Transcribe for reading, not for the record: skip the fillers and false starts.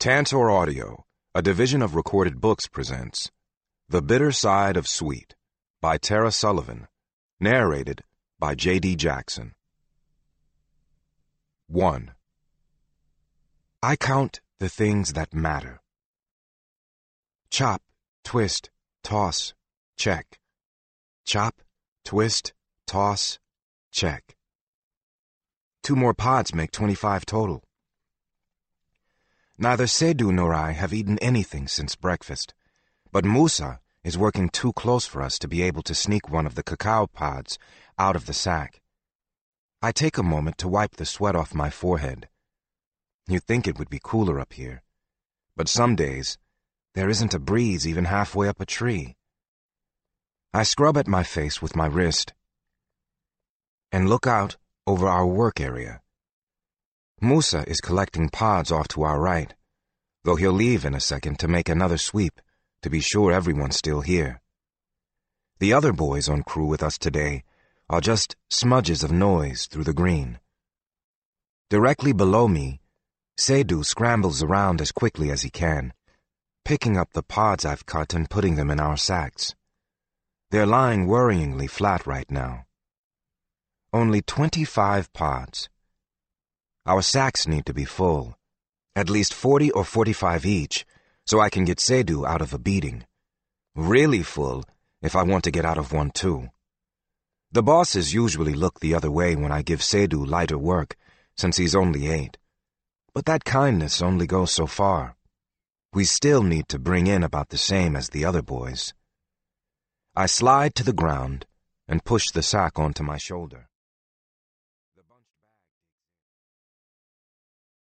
Tantor Audio, a division of Recorded Books, presents The Bitter Side of Sweet by Tara Sullivan, narrated by J.D. Jackson. 1. I count the things that matter. Chop, twist, toss, check. Chop, twist, toss, check. 2 more pods make 25 total. Neither Seydou nor I have eaten anything since breakfast, but Musa is working too close for us to be able to sneak one of the cacao pods out of the sack. I take a moment to wipe the sweat off my forehead. You'd think it would be cooler up here, but some days there isn't a breeze even halfway up a tree. I scrub at my face with my wrist and look out over our work area. Musa is collecting pods off to our right, though he'll leave in a second to make another sweep to be sure everyone's still here. The other boys on crew with us today are just smudges of noise through the green. Directly below me, Seydou scrambles around as quickly as he can, picking up the pods I've cut and putting them in our sacks. They're lying worryingly flat right now. Only 25 pods. Our sacks need to be full, at least 40 or 45 each, so I can get Seydou out of a beating. Really full if I want to get out of one too. The bosses usually look the other way when I give Seydou lighter work, since he's only 8. But that kindness only goes so far. We still need to bring in about the same as the other boys. I slide to the ground and push the sack onto my shoulder.